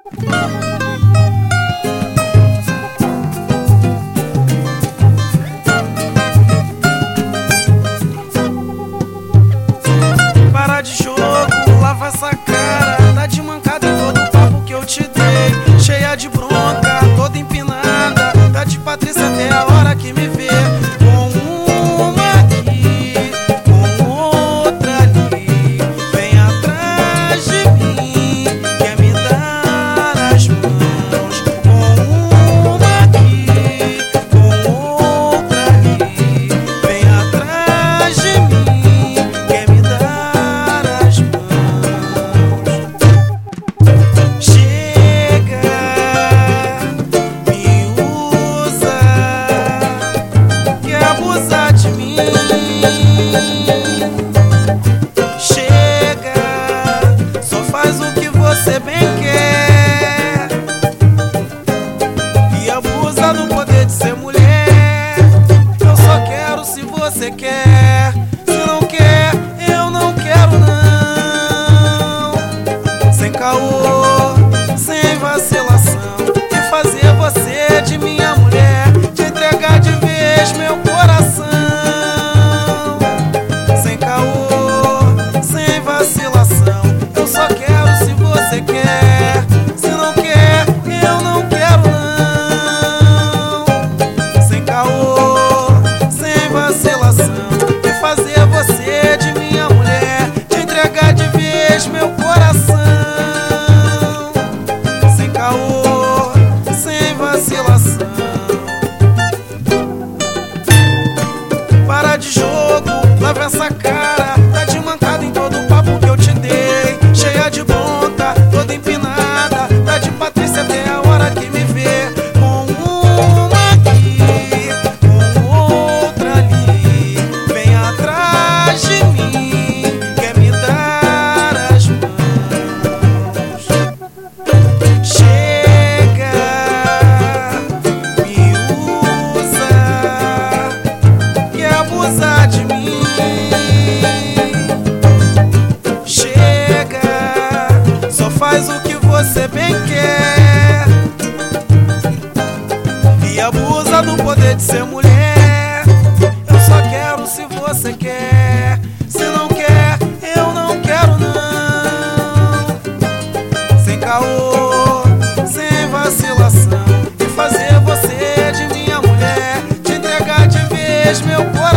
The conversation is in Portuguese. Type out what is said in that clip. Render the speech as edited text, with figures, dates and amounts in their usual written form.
Para de jogo, lava essa cara. Tá de mancada em todo o papo que eu te dei. Cheia de bronca, toda empinada. Tá de Patrícia até a hora que me vê. Com uma aqui, com outra ali. Vem atrás de mim, quer me dar as mãos. Com uma aqui, com outra ali. Vem atrás de mim, quer me dar as mãos. Chega, me usa, quer abusar de mim. Chega, só faz o que você bem quer e abusa do poder de ser mulher. Eu só quero se você quer. Se não quer, eu não quero não. Sem caô, sem vacilação, de fazer você de minha mulher, de entregar de vez meu coração. Sem caô, sem vacilação, eu só quero se você quer. Se não quer, eu não quero não. Sem caô, sem vacilação, de fazer você de minha mulher, de entregar de vez meu coração. Sem caô, sem vacilação. Para de jogo, lava essa cara. Tá de mancada em todo o papo que eu te dei. Cheia de bronca, toda empinada. Tá de Patrícia até a hora que me vê. Com uma aqui, com outra ali. Vem atrás de mim, quer me dar as mãos. Chega, me usa, quer abusar de mim. Chega, só faz o que você bem quer e abusa do poder de ser mulher. Eu só quero se você quer. Se não quer, eu não quero não. Sem caô, sem vacilação, de fazer você de minha mulher, de entregar de vez meu coração.